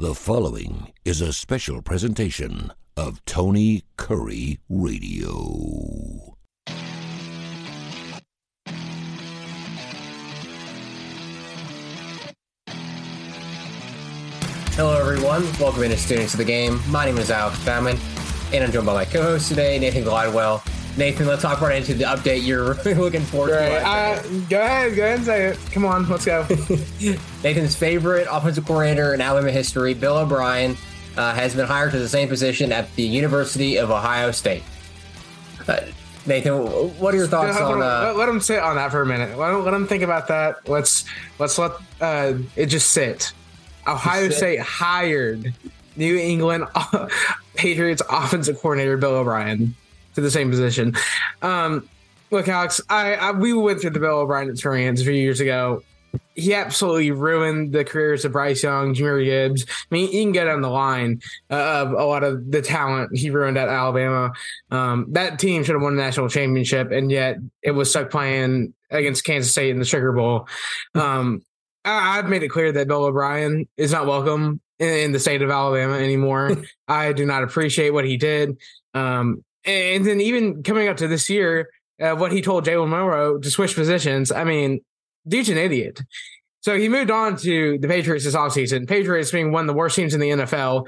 The following is a special presentation of Tony Curry Radio. Hello everyone, welcome into Students of the Game. My name is Alex Bauman, and I'm joined by my co-host today, Nathan Glidewell. Nathan, let's talk right into the update you're looking forward to. Go ahead and say it. Come on, let's go. Nathan's favorite offensive coordinator in Alabama history, Bill O'Brien, has been hired to the same position at the University of Ohio State. Nathan, what are your thoughts on... Let him sit on that for a minute. Let him think about that. Let's let it just sit. Ohio State hired New England Patriots offensive coordinator Bill O'Brien to the same position. Look, Alex, we went through the Bill O'Brien experience a few years ago. He absolutely ruined the careers of Bryce Young, Jahmyr Gibbs. I mean, you can get on the line of a lot of the talent he ruined at Alabama. That team should have won a national championship, and yet it was stuck playing against Kansas State in the Sugar Bowl. I've made it clear that Bill O'Brien is not welcome in the state of Alabama anymore. I do not appreciate what he did. And then even coming up to this year, what he told Jalen Monroe to switch positions, I mean, dude's an idiot. So he moved on to the Patriots this offseason. Patriots being one of the worst teams in the NFL,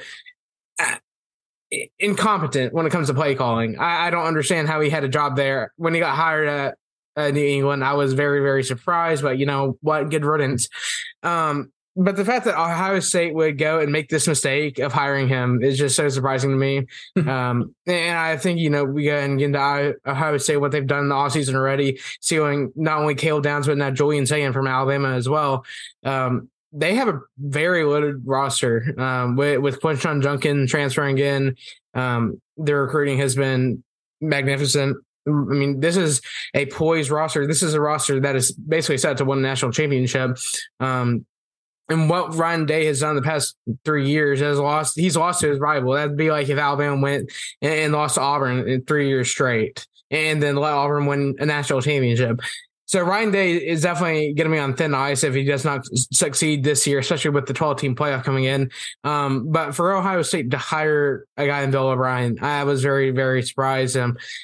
incompetent when it comes to play calling. I don't understand how he had a job there. When he got hired at New England, I was very, very surprised, but you know what? Good riddance. But the fact that Ohio State would go and make this mistake of hiring him is just so surprising to me. And I think, we go ahead and get into Ohio State, what they've done in the offseason already, seeing not only Caleb Downs, but now Julian Sayin from Alabama as well. They have a very loaded roster with Quinshon Judkins transferring in. Their recruiting has been magnificent. I mean, this is a poised roster. This is a roster that is basically set to win a national championship. And what Ryan Day has done the past 3 years he's lost to his rival. That'd be like if Alabama went and lost to Auburn in 3 years straight and then let Auburn win a national championship. So Ryan Day is definitely going to be on thin ice if he does not succeed this year, especially with the 12-team playoff coming in. But for Ohio State to hire a guy in Bill O'Brien, I was very, very surprised.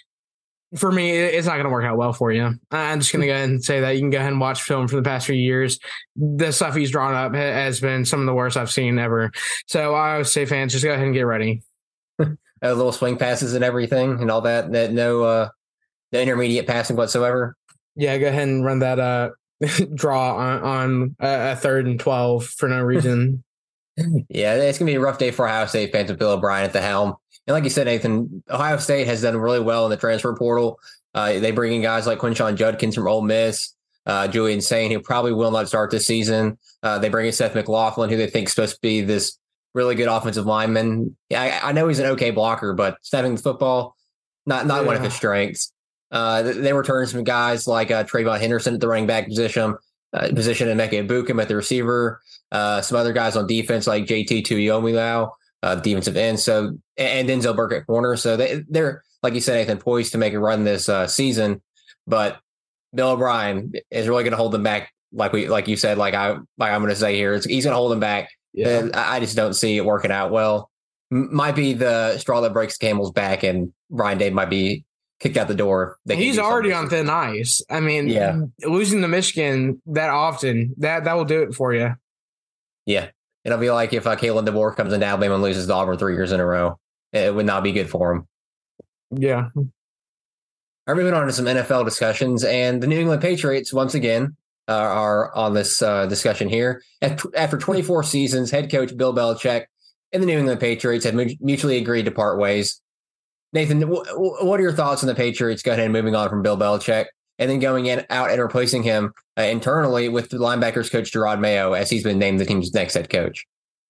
For me, it's not going to work out well for you. I'm just going to go ahead and say that you can go ahead and watch film from the past few years. The stuff he's drawn up has been some of the worst I've seen ever. So Ohio State fans, just go ahead and get ready. Little swing passes and everything and all that. No intermediate passing whatsoever. Yeah, go ahead and run that draw on a 3rd and 12 for no reason. Yeah, it's going to be a rough day for Ohio State fans with Bill O'Brien at the helm. And like you said, Nathan, Ohio State has done really well in the transfer portal. They bring in guys like Quinshon Judkins from Ole Miss, Julian Sayin, who probably will not start this season. They bring in Seth McLaughlin, who they think is supposed to be this really good offensive lineman. Yeah, I know he's an okay blocker, but snapping the football, not one of his strengths. They return some guys like Trayvon Henderson at the running back position and Emeka Ibukum at the receiver. Some other guys on defense like JT Tuiomilau. Defensive end, and Denzel Burke at corner. So they're like you said, Nathan, poised to make a run this season. But Bill O'Brien is really going to hold them back, like you said, I'm going to say here, he's going to hold them back. Yeah. And I just don't see it working out well. Might be the straw that breaks the camel's back, and Ryan Day might be kicked out the door. He's already on thin ice. I mean, losing to Michigan that often that will do it for you. Yeah. It'll be like if Kalen DeBoer comes into Alabama and loses to Auburn 3 years in a row. It would not be good for him. Yeah. All right, moving on to some NFL discussions. And the New England Patriots, once again, are on this discussion here. After 24 seasons, head coach Bill Belichick and the New England Patriots have mutually agreed to part ways. Nathan, what are your thoughts on the Patriots going ahead and moving on from Bill Belichick and then going out and replacing him internally with the linebackers coach Gerard Mayo, as he's been named the team's next head coach?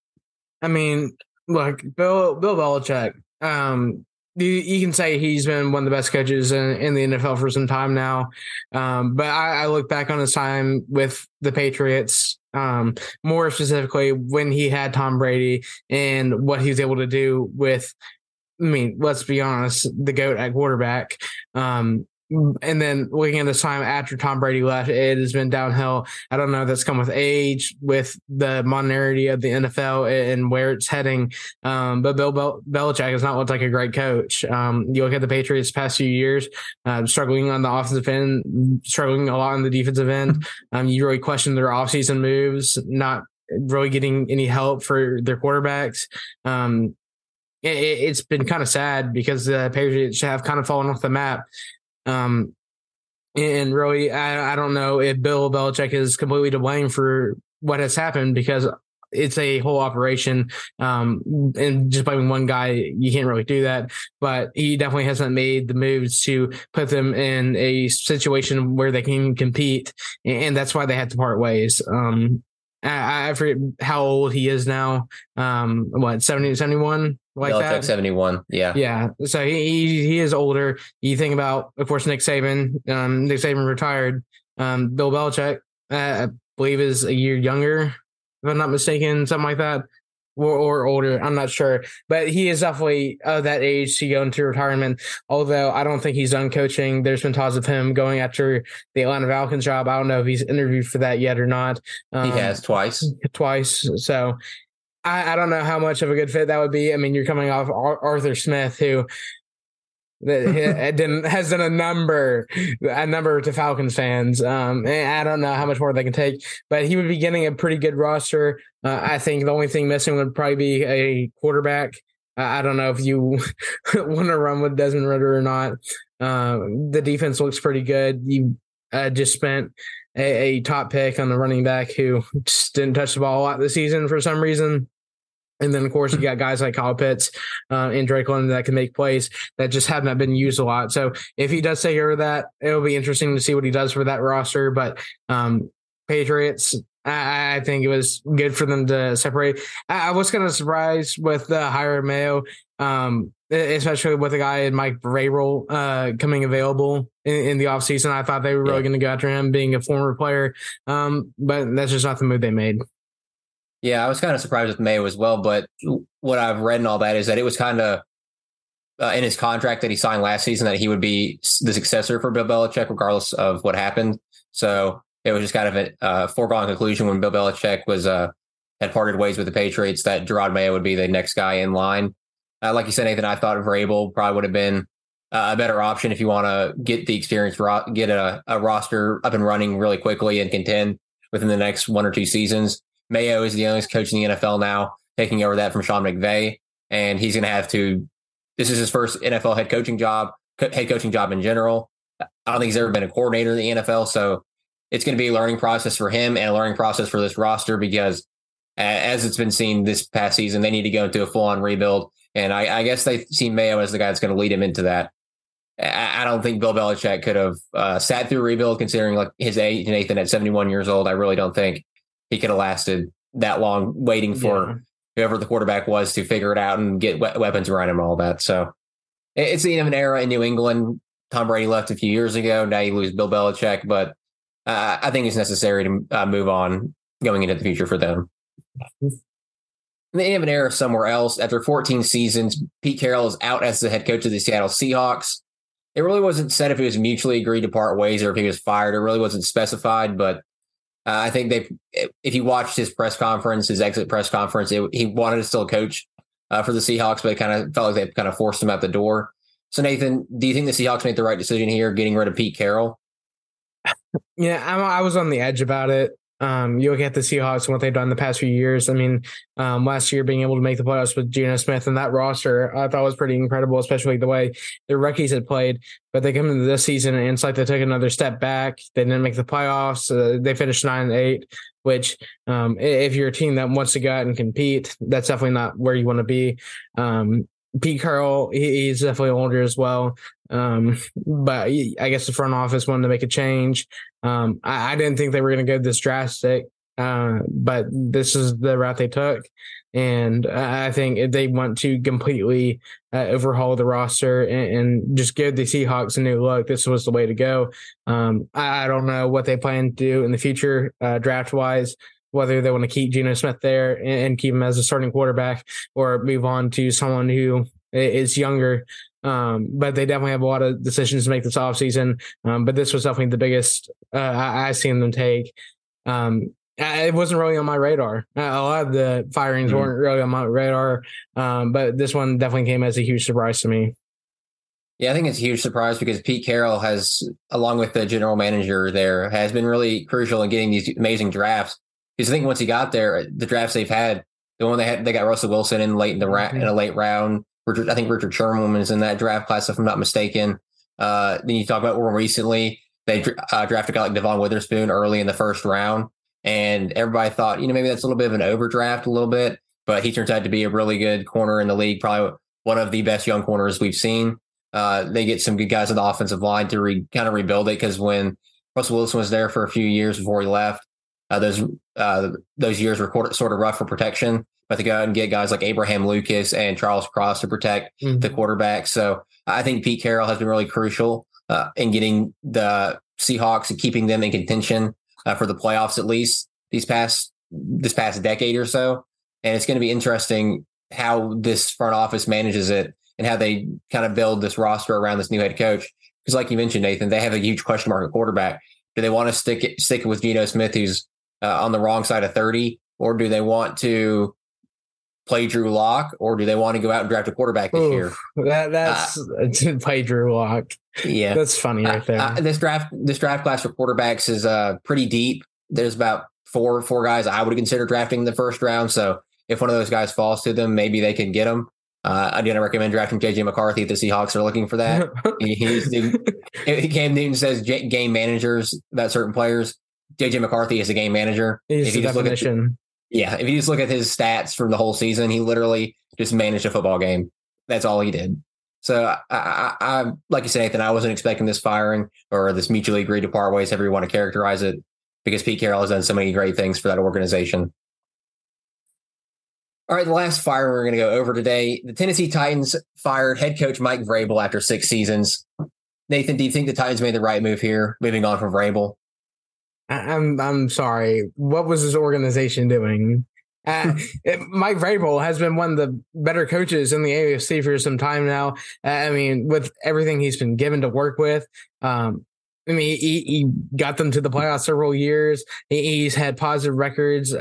I mean, look, Bill Belichick, you can say he's been one of the best coaches in the NFL for some time now. But I look back on his time with the Patriots, more specifically when he had Tom Brady and what he was able to do with, I mean, let's be honest, the GOAT at quarterback. and then looking at this time after Tom Brady left, it has been downhill. I don't know if that's come with age, with the modernity of the NFL and where it's heading. But Bill Belichick has not looked like a great coach. You look at the Patriots past few years, struggling on the offensive end, struggling a lot on the defensive end. You really question their offseason moves, not really getting any help for their quarterbacks. It's been kind of sad because the Patriots have kind of fallen off the map. And really, I don't know if Bill Belichick is completely to blame for what has happened, because it's a whole operation. And just blaming one guy, you can't really do that. But he definitely hasn't made the moves to put them in a situation where they can compete. And that's why they had to part ways. I forget how old he is now. 70, 71? Like Belichick, that? 71. Yeah. Yeah. So he is older. You think about, of course, Nick Saban. Nick Saban retired. Bill Belichick, I believe, is a year younger, if I'm not mistaken, something like that. Or older, I'm not sure. But he is definitely of that age to go into retirement, although I don't think he's done coaching. There's been talks of him going after the Atlanta Falcons job. I don't know if he's interviewed for that yet or not. He has twice. So I don't know how much of a good fit that would be. I mean, you're coming off Arthur Smith, who has done a number to Falcons fans. And I don't know how much more they can take, but he would be getting a pretty good roster. I think the only thing missing would probably be a quarterback. I don't know if you want to run with Desmond Ridder or not. The defense looks pretty good. You just spent a top pick on the running back who just didn't touch the ball a lot this season for some reason. And then, of course, you got guys like Kyle Pitts and Drake London that can make plays that just have not been used a lot. So if he does take over that, it'll be interesting to see what he does for that roster. But Patriots, I think it was good for them to separate. I was kind of surprised with the hire of Mayo, especially with a guy in Mike Vrabel coming available in the offseason. I thought they were really going to go after him, being a former player. But that's just not the move they made. Yeah, I was kind of surprised with Mayo as well, but what I've read and all that is that it was kind of in his contract that he signed last season that he would be the successor for Bill Belichick regardless of what happened. So it was just kind of a foregone conclusion when Bill Belichick was had parted ways with the Patriots that Gerard Mayo would be the next guy in line. Like you said, Nathan, I thought Vrabel probably would have been a better option if you want to get the experience, get a roster up and running really quickly and contend within the next 1 or 2 seasons. Mayo is the youngest coach in the NFL now, taking over that from Sean McVay, and he's going to have to. This is his first NFL head coaching job in general. I don't think he's ever been a coordinator in the NFL, so it's going to be a learning process for him and a learning process for this roster because, as it's been seen this past season, they need to go into a full-on rebuild, and I guess they see Mayo as the guy that's going to lead him into that. I don't think Bill Belichick could have sat through a rebuild considering like his age, Nathan, at 71 years old. I really don't think he could have lasted that long waiting for whoever the quarterback was to figure it out and get weapons around him and all that. So it's the end of an era in New England. Tom Brady left a few years ago. Now you lose Bill Belichick, but I think it's necessary to move on going into the future for them. In the end of an era somewhere else, after 14 seasons, Pete Carroll is out as the head coach of the Seattle Seahawks. It really wasn't said if he was mutually agreed to part ways or if he was fired. It really wasn't specified, but I think if you watched his press conference, his exit press conference, he wanted to still coach for the Seahawks, but it kind of felt like they kind of forced him out the door. So, Nathan, do you think the Seahawks made the right decision here, getting rid of Pete Carroll? Yeah, I was on the edge about it. You look at the Seahawks and what they've done the past few years. I mean, last year being able to make the playoffs with Geno Smith and that roster, I thought was pretty incredible, especially the way their rookies had played. But they come into this season and it's like they took another step back. They didn't make the playoffs. They finished 9-8, which if you're a team that wants to go out and compete, that's definitely not where you want to be. Pete Carroll, he's definitely older as well. But I guess the front office wanted to make a change. I didn't think they were going to go this drastic, but this is the route they took. And I think if they want to completely overhaul the roster and just give the Seahawks a new look, this was the way to go. I don't know what they plan to do in the future draft-wise, whether they want to keep Geno Smith there and keep him as a starting quarterback or move on to someone who is younger But they definitely have a lot of decisions to make this offseason. But this was definitely the biggest I've seen them take. It wasn't really on my radar. A lot of the firings weren't really on my radar, but this one definitely came as a huge surprise to me. Yeah, I think it's a huge surprise because Pete Carroll has, along with the general manager there, has been really crucial in getting these amazing drafts. Because I think once he got there, the drafts they've had, the one they got Russell Wilson in late in in a late round. I think Richard Sherman was in that draft class, if I'm not mistaken. Then you talk about more recently, they drafted a guy like Devon Witherspoon early in the first round. And everybody thought, maybe that's a little bit of an overdraft a little bit, but he turns out to be a really good corner in the league, probably one of the best young corners we've seen. They get some good guys on the offensive line to kind of rebuild it, because when Russell Wilson was there for a few years before he left, those years were sort of rough for protection, but to go out and get guys like Abraham Lucas and Charles Cross to protect the quarterback. So I think Pete Carroll has been really crucial in getting the Seahawks and keeping them in contention for the playoffs, at least this past decade or so. And it's going to be interesting how this front office manages it and how they kind of build this roster around this new head coach. Because like you mentioned, Nathan, they have a huge question mark at quarterback. Do they want to stick it with Geno Smith, who's on the wrong side of 30, or do they want to play Drew Lock, or do they want to go out and draft a quarterback this year? That's play Drew Lock. Yeah, that's funny right there. This draft class for quarterbacks is pretty deep. There's about four guys I would consider drafting in the first round. So if one of those guys falls to them, maybe they can get them. I do not recommend drafting JJ McCarthy if the Seahawks are looking for that. Cam Newton says game managers about certain players. JJ McCarthy is a game manager. He's the definition. If you just look at his stats from the whole season, he literally just managed a football game. That's all he did. So I like you said, Nathan, I wasn't expecting this firing or this mutually agreed to part ways, however you want to characterize it, because Pete Carroll has done so many great things for that organization. All right, the last fire we're going to go over today. The Tennessee Titans fired head coach Mike Vrabel after 6 seasons. Nathan, do you think the Titans made the right move here, moving on from Vrabel? I'm sorry. What was this organization doing? Mike Vrabel has been one of the better coaches in the AFC for some time now. I mean, with everything he's been given to work with, he got them to the playoffs several years. He's had positive records.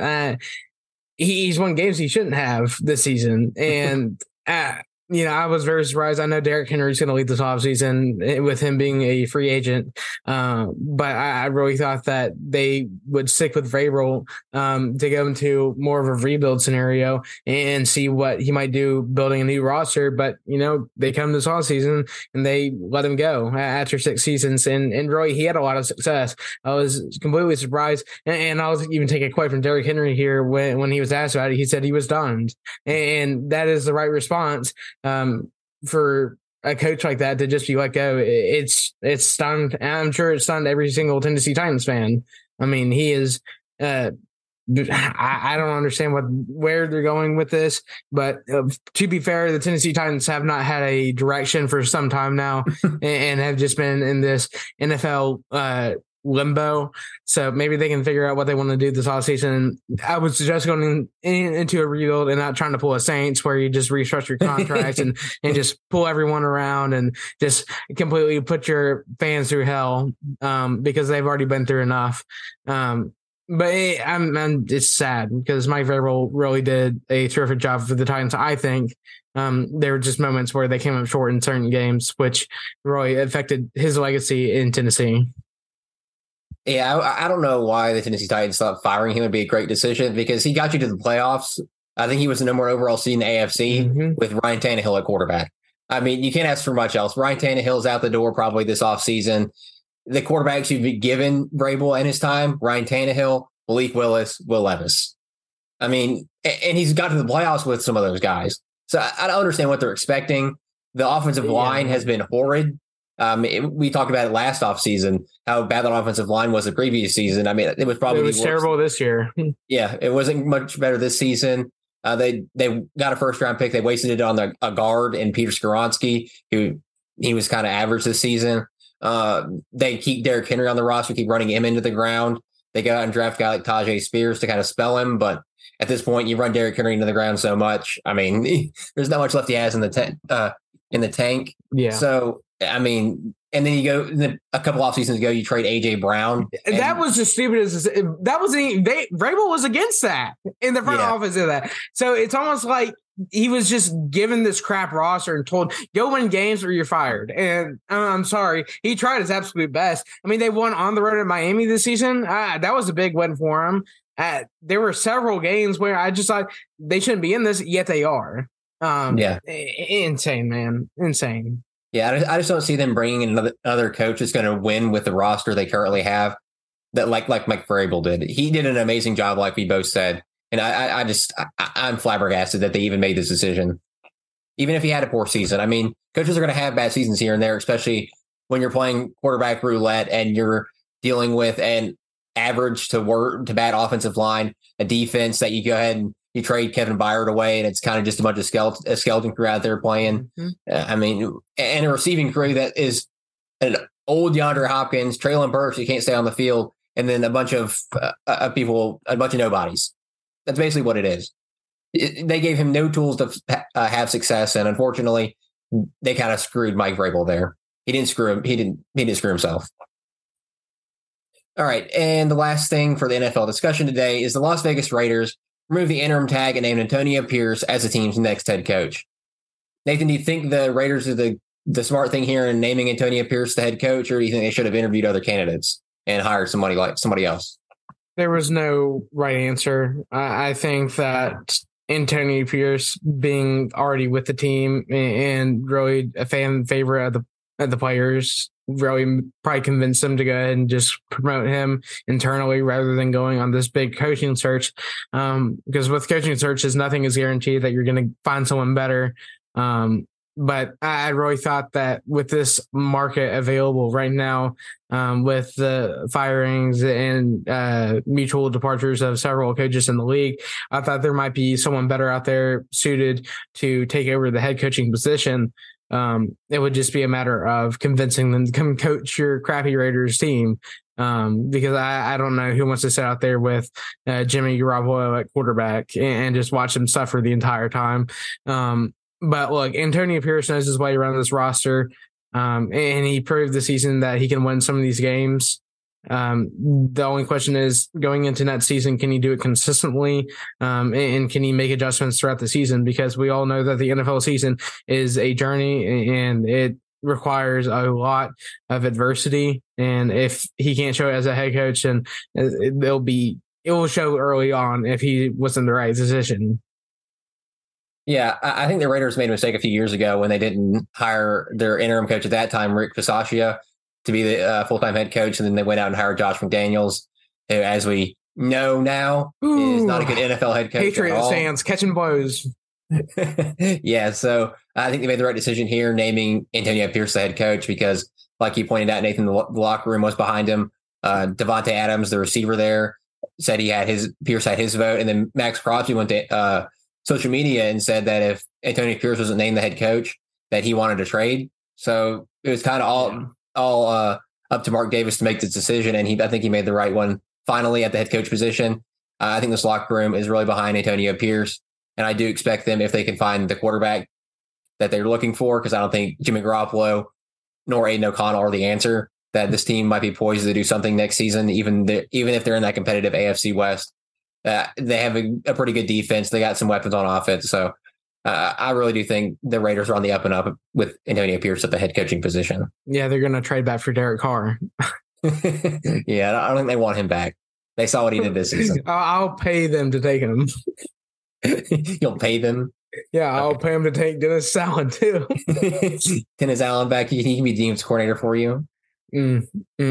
He's won games he shouldn't have this season. And, I was very surprised. I know Derrick Henry's going to lead this offseason with him being a free agent. But I really thought that they would stick with Vrabel to go into more of a rebuild scenario and see what he might do building a new roster. But, they come this offseason and they let him go after 6 seasons. And really, he had a lot of success. I was completely surprised. And I was even taking a quote from Derrick Henry here when he was asked about it. He said he was done. And that is the right response. For a coach like that to just be let go, it's stunned. I'm sure it's stunned every single Tennessee Titans fan. I mean, he is. I don't understand where they're going with this, but to be fair, the Tennessee Titans have not had a direction for some time now, and have just been in this NFL limbo. So maybe they can figure out what they want to do this offseason. I would suggest going into a rebuild and not trying to pull a Saints where you just restructure contracts and just pull everyone around and just completely put your fans through hell because they've already been through enough. But it's sad because Mike Vrabel really did a terrific job for the Titans. I think there were just moments where they came up short in certain games, which really affected his legacy in Tennessee. Yeah, I don't know why the Tennessee Titans thought firing him would be a great decision, because he got you to the playoffs. I think he was the number 1 overall seed in the AFC with Ryan Tannehill at quarterback. I mean, you can't ask for much else. Ryan Tannehill's out the door probably this offseason. The quarterbacks you've been given Vrabel in his time, Ryan Tannehill, Malik Willis, Will Levis. I mean, and he's got to the playoffs with some of those guys. So I don't understand what they're expecting. The offensive line has been horrid. We talked about it last offseason, how bad that offensive line was the previous season. I mean, it was terrible this year. Yeah, it wasn't much better this season. They got a first-round pick. They wasted it on a guard in Peter Skoronski, who he was kind of average this season. They keep Derrick Henry on the roster, keep running him into the ground. They go out and draft a guy like Tajay Spears to kind of spell him, but at this point, you run Derrick Henry into the ground so much. I mean, there's not much left he has in the tank. in the tank. Yeah. So, I mean, and then you go a couple off seasons ago, you trade AJ Brown. That was just stupid. That was Vrabel was against that in the front office of that. So it's almost like he was just given this crap roster and told, go win games or you're fired. And I'm sorry, he tried his absolute best. I mean, they won on the road at Miami this season. That was a big win for him. There were several games where I just thought they shouldn't be in this, yet they are. Insane, man. Insane. Yeah, I just don't see them bringing in another coach that's going to win with the roster they currently have. That like Mike Vrabel did. He did an amazing job, like we both said. And I'm flabbergasted that they even made this decision. Even if he had a poor season. I mean, coaches are going to have bad seasons here and there, especially when you're playing quarterback roulette and you're dealing with an average to bad offensive line, a defense that you go ahead and you trade Kevin Byard away, and it's kind of just a bunch of skeleton crew out there playing. Mm-hmm. I mean, and a receiving crew that is an old DeAndre Hopkins, Treylon Burks, you can't stay on the field, and then a bunch of people, a bunch of nobodies. That's basically what it is. They gave him no tools to have success, and unfortunately, they kind of screwed Mike Vrabel there. He didn't screw him. He didn't screw himself. All right, and the last thing for the NFL discussion today is the Las Vegas Raiders remove the interim tag and named Antonio Pierce as the team's next head coach. Nathan, do you think the Raiders are the smart thing here in naming Antonio Pierce the head coach, or do you think they should have interviewed other candidates and hired somebody else? There was no right answer. I think that Antonio Pierce, being already with the team and really a fan favorite of the players, really probably convinced them to go ahead and just promote him internally rather than going on this big coaching search. Because with coaching searches, nothing is guaranteed that you're going to find someone better. But I really thought that with this market available right now, with the firings and mutual departures of several coaches in the league, I thought there might be someone better out there suited to take over the head coaching position. It would just be a matter of convincing them to come coach your crappy Raiders team. Because I don't know who wants to sit out there with Jimmy Garoppolo at quarterback and just watch them suffer the entire time. But look, Antonio Pierce knows his way around this roster, and he proved this season that he can win some of these games. The only question is, going into next season, can he do it consistently? And can he make adjustments throughout the season? Because we all know that the NFL season is a journey and it requires a lot of adversity. And if he can't show it as a head coach, and it will show early on if he was in the right position. Yeah, I think the Raiders made a mistake a few years ago when they didn't hire their interim coach at that time, Rick Bisaccia, to be the full-time head coach. And then they went out and hired Josh McDaniels, who, as we know now, is not a good NFL head coach. Patriot fans catching blows. Yeah, so I think they made the right decision here, naming Antonio Pierce the head coach, because, like you pointed out, Nathan, the locker room was behind him. Devontae Adams, the receiver there, said Pierce had his vote. And then Max Crosby went to social media and said that if Antonio Pierce wasn't named the head coach, that he wanted to trade. So it was kind of all up to Mark Davis to make this decision, and I think he made the right one finally at the head coach position. I think this locker room is really behind Antonio Pierce, and I do expect them, if they can find the quarterback that they're looking for, because I don't think Jimmy Garoppolo nor Aiden O'Connell are the answer, that this team might be poised to do something next season, even if they're in that competitive AFC West. They have a pretty good defense. They got some weapons on offense. So I really do think the Raiders are on the up and up with Antonio Pierce at the head coaching position. Yeah, they're going to trade back for Derek Carr. Yeah, I don't think they want him back. They saw what he did this season. I'll pay them to take him. You'll pay them? Yeah, I'll pay him to take Dennis Allen too. Dennis Allen back. He can be team's coordinator for you. There,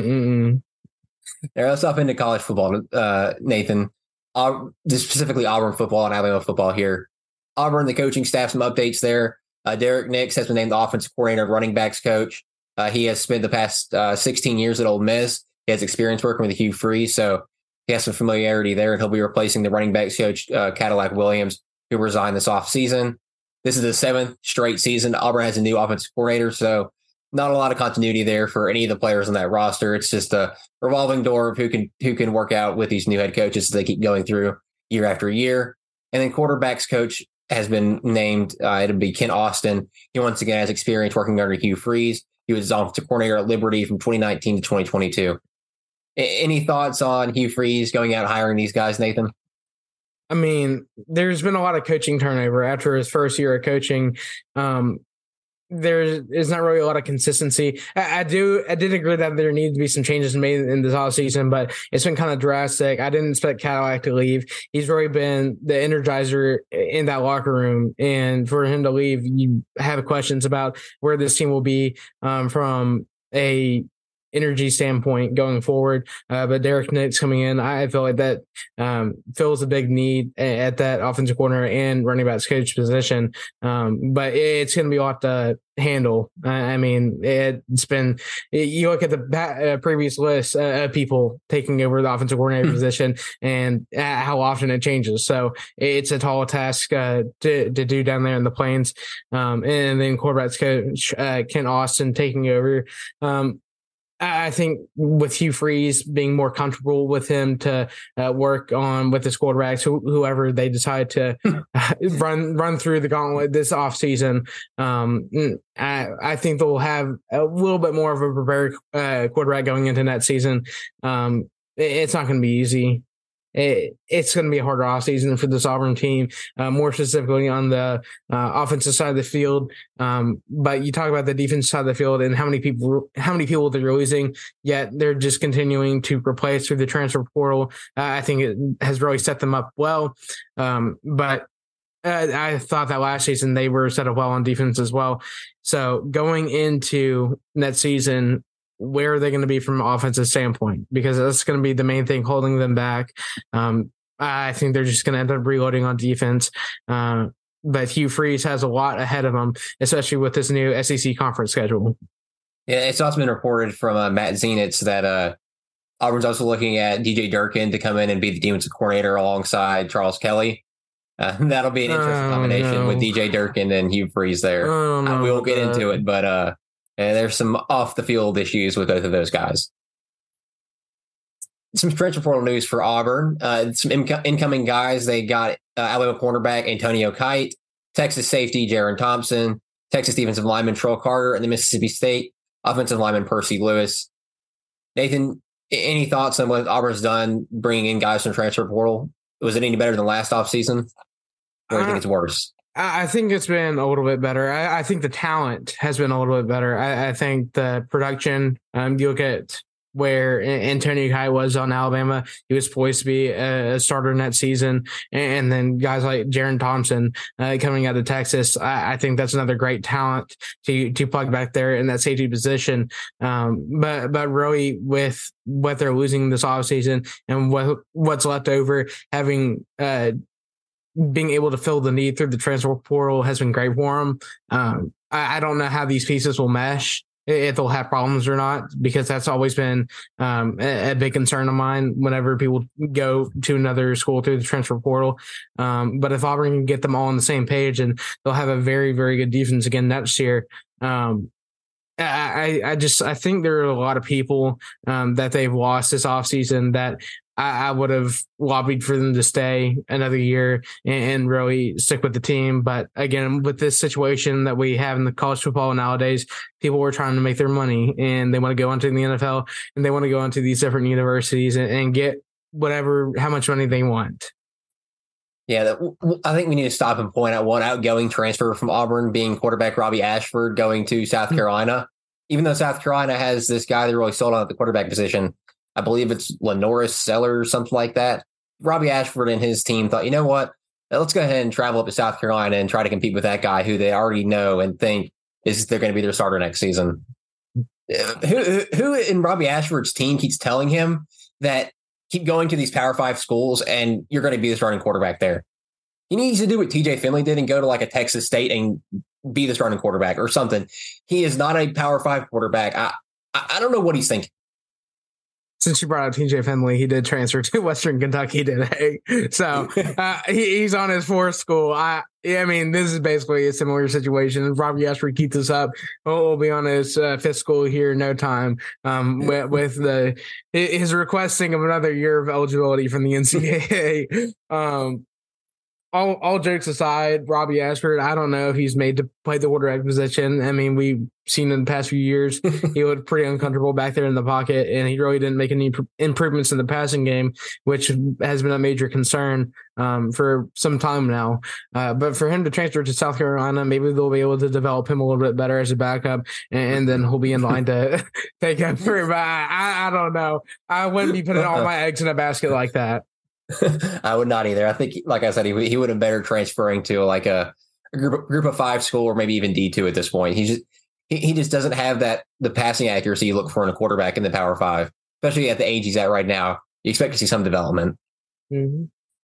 let's hop into college football, Nathan. Specifically Auburn football and Alabama football here. Auburn, the coaching staff, some updates there. Derek Nix has been named the offensive coordinator, running backs coach. He has spent the past 16 years at Ole Miss. He has experience working with Hugh Freeze, so he has some familiarity there, and he'll be replacing the running backs coach, Cadillac Williams, who resigned this offseason. This is the 7th straight season Auburn has a new offensive coordinator, so not a lot of continuity there for any of the players on that roster. It's just a revolving door of who can work out with these new head coaches as they keep going through year after year. And then quarterbacks coach has been named. It'll be Kent Austin. He once again has experience working under Hugh Freeze. He was offensive coordinator at Liberty from 2019 to 2022. Any thoughts on Hugh Freeze going out and hiring these guys, Nathan? I mean, there's been a lot of coaching turnover after his first year of coaching. There is not really a lot of consistency. I did agree that there needed to be some changes made in this offseason, but it's been kind of drastic. I didn't expect Cadillac to leave. He's really been the energizer in that locker room. And for him to leave, you have questions about where this team will be from a energy standpoint going forward. But Derek Nix coming in, I feel like that fills a big need at that offensive corner and running backs coach position. But it's going to be a lot to handle. I mean, it's been, you look at the previous list of people taking over the offensive coordinator position and how often it changes. So it's a tall task to do down there in the Plains. And then quarterbacks coach Kent Austin taking over. I think with Hugh Freeze being more comfortable with him to work on with his quarterbacks, whoever they decide to run through the gauntlet this offseason, I think they'll have a little bit more of a prepared quarterback going into that season. It's not going to be easy. It's going to be a harder offseason for this Auburn team, more specifically on the offensive side of the field. But you talk about the defensive side of the field and how many people they're losing, yet they're just continuing to replace through the transfer portal. I think it has really set them up well. But I thought that last season they were set up well on defense as well. So going into that season, where are they going to be from an offensive standpoint? Because that's going to be the main thing holding them back. I think they're just going to end up reloading on defense. But Hugh Freeze has a lot ahead of them, especially with this new SEC conference schedule. Yeah, it's also been reported from Matt Zenitz that Auburn's also looking at DJ Durkin to come in and be the defensive coordinator alongside Charles Kelly. That'll be an interesting combination with DJ Durkin and Hugh Freeze there. We won't get into it, but there's some off-the-field issues with both of those guys. Some transfer portal news for Auburn. Some incoming guys. They got Alabama cornerback Antonio Kite, Texas safety Jaron Thompson, Texas defensive lineman Troll Carter, and the Mississippi State offensive lineman Percy Lewis. Nathan, any thoughts on what Auburn's done bringing in guys from transfer portal? Was it any better than last offseason? Or do you think it's worse? I think it's been a little bit better. I think the talent has been a little bit better. I think the production, you look at where Antonio Kite was on Alabama, he was poised to be a starter in that season. And then guys like Jaron Thompson coming out of Texas, I think that's another great talent to plug back there in that safety position. But really with what they're losing this offseason and what's left over, having being able to fill the need through the transfer portal has been great for them. I don't know how these pieces will mesh, if they'll have problems or not, because that's always been a big concern of mine whenever people go to another school through the transfer portal. But if Auburn can get them all on the same page, and they'll have a very, very good defense again next year. I think there are a lot of people that they've lost this offseason that I would have lobbied for them to stay another year and really stick with the team. But again, with this situation that we have in the college football nowadays, people are trying to make their money and they want to go into the NFL and they want to go into these different universities and get how much money they want. Yeah, I think we need to stop and point out one outgoing transfer from Auburn being quarterback Robbie Ashford going to South Carolina. Even though South Carolina has this guy that really sold on at the quarterback position, I believe it's Lenoris Seller or something like that. Robbie Ashford and his team thought, you know what? Let's go ahead and travel up to South Carolina and try to compete with that guy who they already know and think they're going to be their starter next season. Who in Robbie Ashford's team keeps telling him that keep going to these Power 5 schools and you're going to be the starting quarterback there? He needs to do what TJ Finley did and go to like a Texas State and be the starting quarterback or something. He is not a Power 5 quarterback. I don't know what he's thinking. Since you brought up TJ Finley, he did transfer to Western Kentucky today. So he's on his fourth school. I mean, this is basically a similar situation. If Robbie Ashford keeps this up, we'll be on his fifth school here in no time with his requesting of another year of eligibility from the NCAA. all jokes aside, Robbie Ashford, I don't know if he's made to play the quarterback position. I mean, we've seen in the past few years he looked pretty uncomfortable back there in the pocket, and he really didn't make any improvements in the passing game, which has been a major concern for some time now. But for him to transfer to South Carolina, maybe they'll be able to develop him a little bit better as a backup, and then he'll be in line to take over. But I don't know. I wouldn't be putting all my eggs in a basket like that. I would not either. I think, like I said, he would have better transferring to like a group of 5 school or maybe even D2 at this point. He just doesn't have the passing accuracy you look for in a quarterback in the Power 5, especially at the age he's at right now. You expect to see some development. Mm-hmm.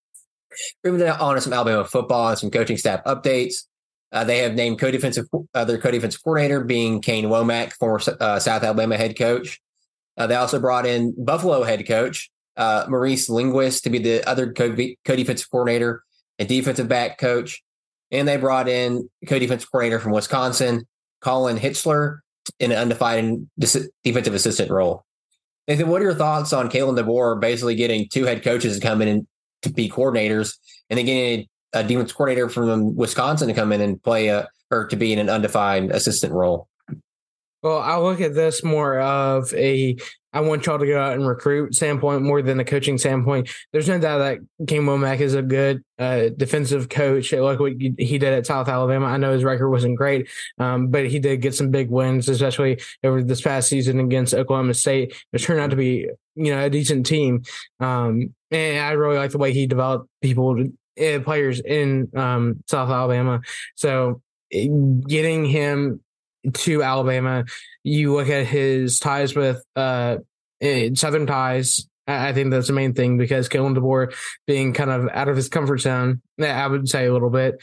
Moving on to some Alabama football and some coaching staff updates. They have named their co-defensive coordinator being Kane Womack, former South Alabama head coach. They also brought in Buffalo head coach Maurice Linguist to be the other co-defensive coordinator and defensive back coach. And they brought in co-defensive coordinator from Wisconsin, Colin Hitzler, in an undefined defensive assistant role. Nathan, what are your thoughts on Kalen DeBoer basically getting 2 head coaches to come in to be coordinators, and then getting a defense coordinator from Wisconsin to come in and play or to be in an undefined assistant role? Well, I look at this more of I want y'all to go out and recruit standpoint more than a coaching standpoint. There's no doubt that Kane Womack is a good defensive coach. Like what he did at South Alabama. I know his record wasn't great, but he did get some big wins, especially over this past season against Oklahoma State. It turned out to be, a decent team. And I really like the way he developed players in South Alabama. So getting him to Alabama, you look at his ties with Southern ties. I think that's the main thing, because Kalen DeBoer being kind of out of his comfort zone, I would say a little bit.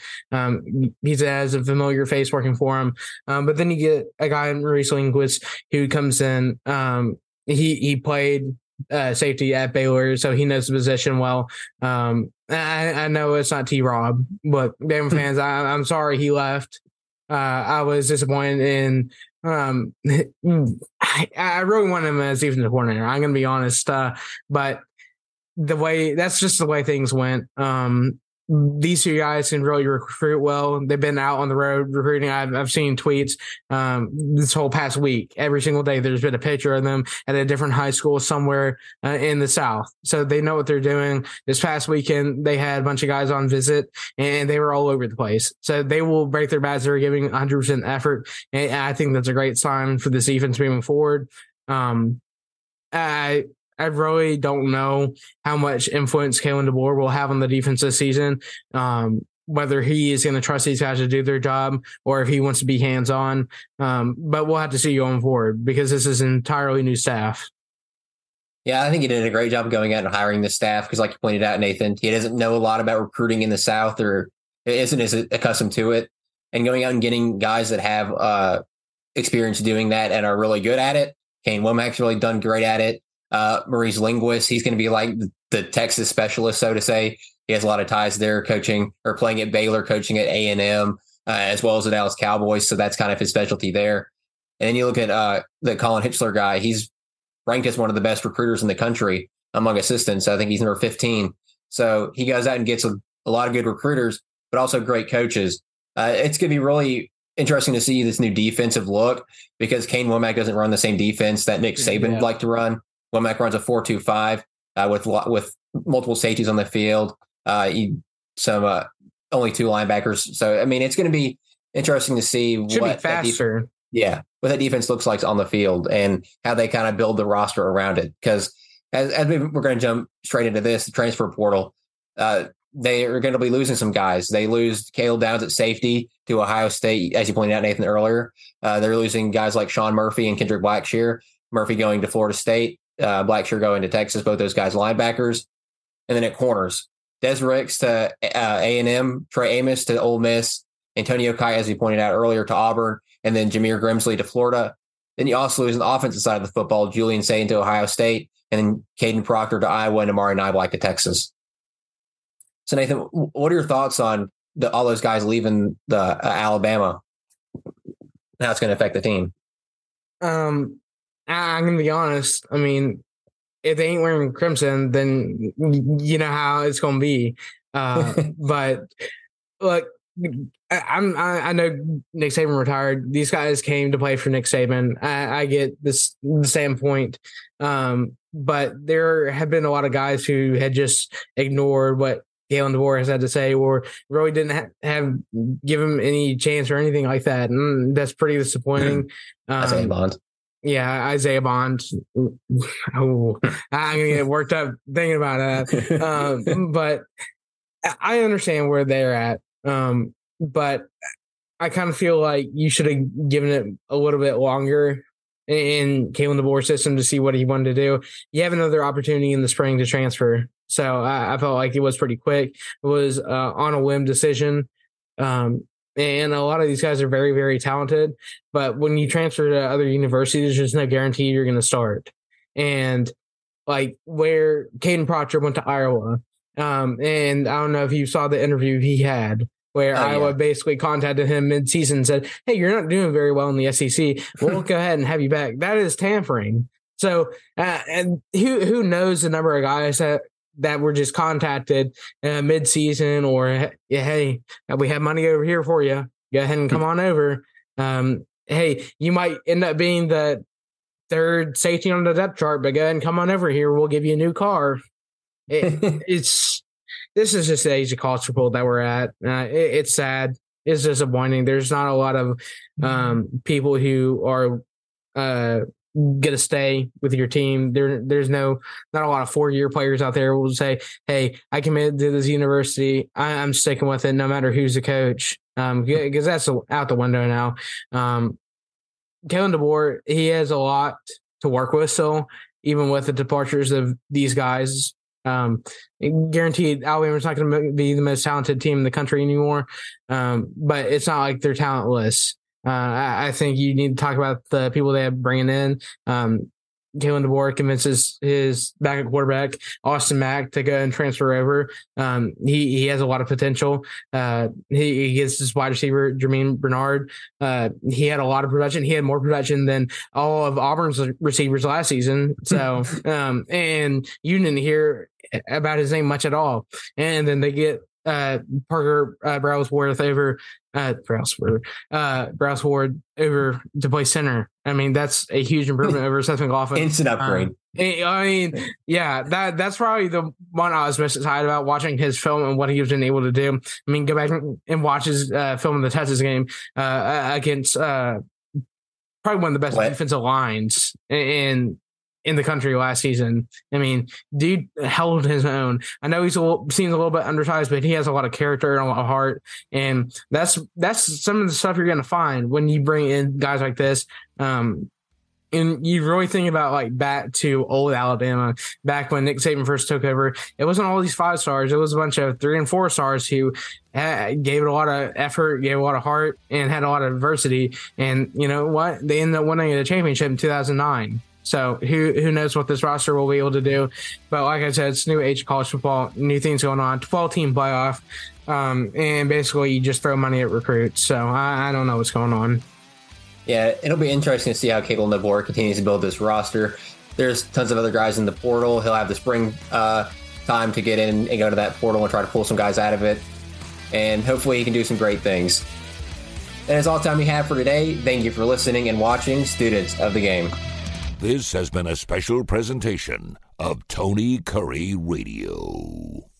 He has a familiar face working for him. But then you get a guy in Maurice Linguist who comes in. He played safety at Baylor, so he knows the position well. I know it's not T-Rob, but Bama fans, I'm sorry he left. I was disappointed in. I really wanted him as defensive coordinator. I'm going to be honest, but that's just the way things went. These 2 guys can really recruit well. They've been out on the road recruiting. I've seen tweets this whole past week. Every single day, there's been a picture of them at a different high school somewhere in the South. So they know what they're doing. This past weekend, they had a bunch of guys on visit, and they were all over the place. So they will break their backs. They're giving 100% effort, and I think that's a great sign for this defense moving forward. I really don't know how much influence Kalen DeBoer will have on the defense this season, whether he is going to trust these guys to do their job or if he wants to be hands-on. But we'll have to see going forward, because this is an entirely new staff. Yeah, I think he did a great job going out and hiring the staff, because like you pointed out, Nathan, he doesn't know a lot about recruiting in the South, or isn't as accustomed to it. And going out and getting guys that have experience doing that and are really good at it. Kane Womack's really done great at it. Maurice Linguist, he's going to be like the Texas specialist, so to say. He has a lot of ties there, coaching or playing at Baylor, coaching at A&M, as well as the Dallas Cowboys. So that's kind of his specialty there. And then you look at the Colin Hitzler guy. He's ranked as one of the best recruiters in the country among assistants. I think he's number 15. So he goes out and gets a lot of good recruiters, but also great coaches. It's going to be really interesting to see this new defensive look, because Kane Womack doesn't run the same defense that Nick Saban liked to run. Womack runs a 4-2-5 with multiple safeties on the field, only 2 linebackers. So, I mean, it's going to be interesting to see what that defense looks like on the field and how they kind of build the roster around it. Because as we're going to jump straight into this, the transfer portal, they are going to be losing some guys. They lose Caleb Downs at safety to Ohio State, as you pointed out, Nathan, earlier. They're losing guys like Sean Murphy and Kendrick Blackshear. Murphy going to Florida State. Blackshear going to Texas, both those guys linebackers. And then at corners, Des Ricks to A&M, Trey Amos to Ole Miss, Antonio Kai, as we pointed out earlier, to Auburn, and then Jameer Grimsley to Florida. Then you also lose on the offensive side of the football, Julian Sayin to Ohio State, and then Caden Proctor to Iowa, and Amari Niblack to Texas. So, Nathan, what are your thoughts on all those guys leaving the Alabama? How it's going to affect the team? I'm going to be honest. I mean, if they ain't wearing crimson, then you know how it's going to be. But look, I know Nick Saban retired. These guys came to play for Nick Saban. I get the standpoint. But there have been a lot of guys who had just ignored what Kalen DeBoer has had to say, or really didn't have give him any chance or anything like that. And that's pretty disappointing. Isaiah Bond. Yeah, Isaiah Bond. Oh, I'm going to get worked up thinking about that. But I understand where they're at. But I kind of feel like you should have given it a little bit longer in Kalen DeBoer's system to see what he wanted to do. You have another opportunity in the spring to transfer. So I felt like it was pretty quick. It was on a whim decision. And a lot of these guys are very, very talented. But when you transfer to other universities, there's no guarantee you're going to start. And like where Caden Proctor went to Iowa, and I don't know if you saw the interview he had, where Iowa basically contacted him mid-season and said, hey, you're not doing very well in the SEC. We'll go ahead and have you back. That is tampering. So, and who knows the number of guys that were just contacted mid-season or, hey, we have money over here for you. Go ahead and come on over. Hey, you might end up being the third safety on the depth chart, but go ahead and come on over here. We'll give you a new car. This is just the age of college football that we're at. It's sad. It's disappointing. There's not a lot of people who are going to stay with your team. There's not a lot of 4-year players out there who will say, hey, I committed to this university. I'm sticking with it no matter who's the coach, because that's out the window now. Kalen DeBoer, he has a lot to work with still, even with the departures of these guys. Guaranteed Alabama's not going to be the most talented team in the country anymore, but it's not like they're talentless. I think you need to talk about the people they have bringing in. Kalen DeBoer convinces his backup quarterback, Austin Mack, to go and transfer over. He has a lot of potential. He gets his wide receiver, Jermaine Bernard. He had a lot of production. He had more production than all of Auburn's receivers last season. So, and you didn't hear about his name much at all. And then they get Parker Browsworth over to play center. I mean, that's a huge improvement over Seth McLaughlin. Instant upgrade. I mean, yeah, that's probably the one I was most excited about, watching his film and what he was been able to do. I mean, go back and watch his film in the Texas game against probably one of the best defensive lines in the country last season. I mean, dude held his own. I know seems a little bit undersized, but he has a lot of character and a lot of heart. And that's some of the stuff you're going to find when you bring in guys like this. And you really think about like back to old Alabama, back when Nick Saban first took over. It wasn't all these 5 stars. It was a bunch of 3 and 4 stars who gave it a lot of effort, gave a lot of heart, and had a lot of adversity. And you know what? They ended up winning the championship in 2009. So who knows what this roster will be able to do. But like I said, it's new age of college football, new things going on, 12-team playoff, and basically you just throw money at recruits. So I don't know what's going on. Yeah, it'll be interesting to see how Kalen DeBoer continues to build this roster. There's tons of other guys in the portal. He'll have the spring time to get in and go to that portal and try to pull some guys out of it. And hopefully he can do some great things. That is all the time we have for today. Thank you for listening and watching, students of the game. This has been a special presentation of Tony Curry Radio.